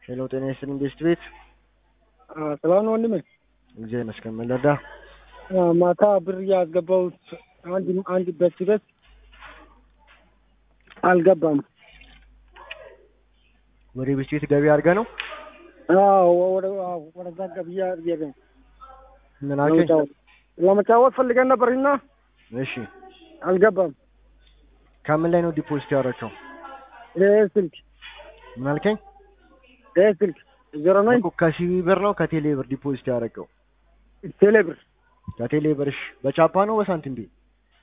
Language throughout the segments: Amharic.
ሄሎ ጤና ይስጥልኝ ቤስት ቤት ሰላም ነው ወንድሜ። እግዚአብሔር ይመስገን። ምን ልርዳ? ማታ ብር ያስገባሁት አንድ ቤት አልገባም። ወደ ቤስት ቤት ገቢ አድርገህ ነው? አዎ ወደዛ ገቢ አድርጌ ምን አልከኝ? ለመጫወት ፈልገን ነበርና እሺ አልገባም። ከምን ላይ ነው ዲፖዚት ያደረከው? ስልክ ምን አልከኝ? ስልክ 09 ከሲቢ ብር ነው ከቴሌ ብር ዲፖዚት ያደረከው? ቴሌ ብር። ከቴሌ ብር። እሺ በቻፓ ነው በሳንቲም ቤ?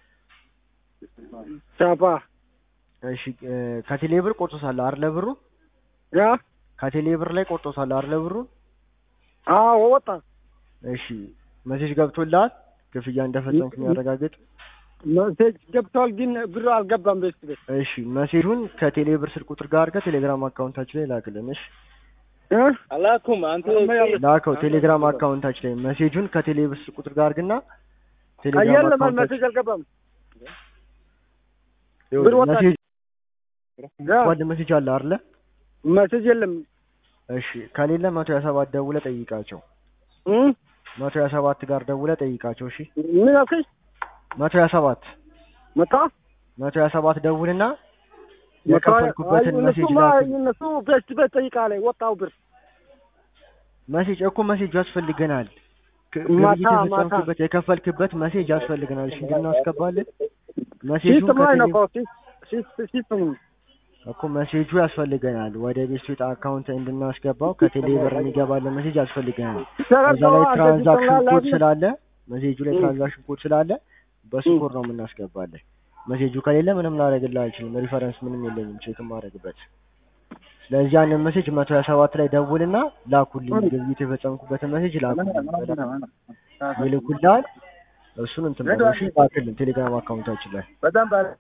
ቻፓ። እሺ ከቴሌ ብር ቆርጦታል አይደል ብሩ? ያ ከቴሌ ብር ላይ ቆርጦታል አይደል ብሩ? አዎ ወጣ። እሺ ሜሴጅ ገብቶልሃል ክፍያ እንደፈጸምክ የሚያረጋግጥ? ሜሴጅ ገብቷል ግን ብር አልገባም ቤስት ቤት። እሺ ሜሴጁን ከቴሌ ብር ስልክ ቁጥር ጋር አድርገህ ቴሌግራም አካውንታችን ላይ ላክልን። እሺ አላኩም አንተ ላከው ቴሌግራም አካውንታችን ላይ ሜሴጁን ከቴሌ ብር ስልክ ቁጥር ጋር አድርግና ቴሌግራም አየለም አካውንታችን ሜሴጅ አልገባም። ብር ወጣ። ወደ ሜሴጅ አለ አይደል? ሜሴጅ የለም። እሺ ከሌለ 127 ደውለህ ጠይቃቸው። 127 ጋር ደውለህ ጠይቃቸው። እሺ ምን አልከኝ? 127 ደውልና የከፈልኩበትን ሜሴጅ ላክ። እነሱ ቤስት ቤት ጠይቃለህ ወጣው ብር ሜሴጅ እኮ ሜሴጅ ያስፈልገናል። ግብይት የፈጸምክበት የከፈልክበት ሜሴጅ ያስፈልገናል። እሺ እንድናስገባለን ሜሴጁን እኮ ሜሴጁ ያስፈልገናል። ወደ ቤት ቤት አካውንት እንድናስገባው ከቴሌ ብር የሚገባልን ሜሴጅ ያስፈልገናል። እዛ ላይ ትራንዛክሽን ኮድ ስላለ ሜሴጁ ላይ ትራንዛክሽን ኮድ ስላለ በሱ ኮድ ነው የምናስገባለን። ሜሴጁ ከሌለ ምንም ላደርግልህ አልችልም። ሪፈረንስ ምንም የለኝም ቼክ ማድረግበት። ስለዚህ ያንን ሜሴጅ 127 ላይ ደውልና ላኩልኝ። ግብይት የፈጸምኩበትን ሜሴጅ ላኩልኝ ይልኩልሃል። እሱን እንትን በለው እሺ ላክልን ቴሌግራም አካውንታችን ላይ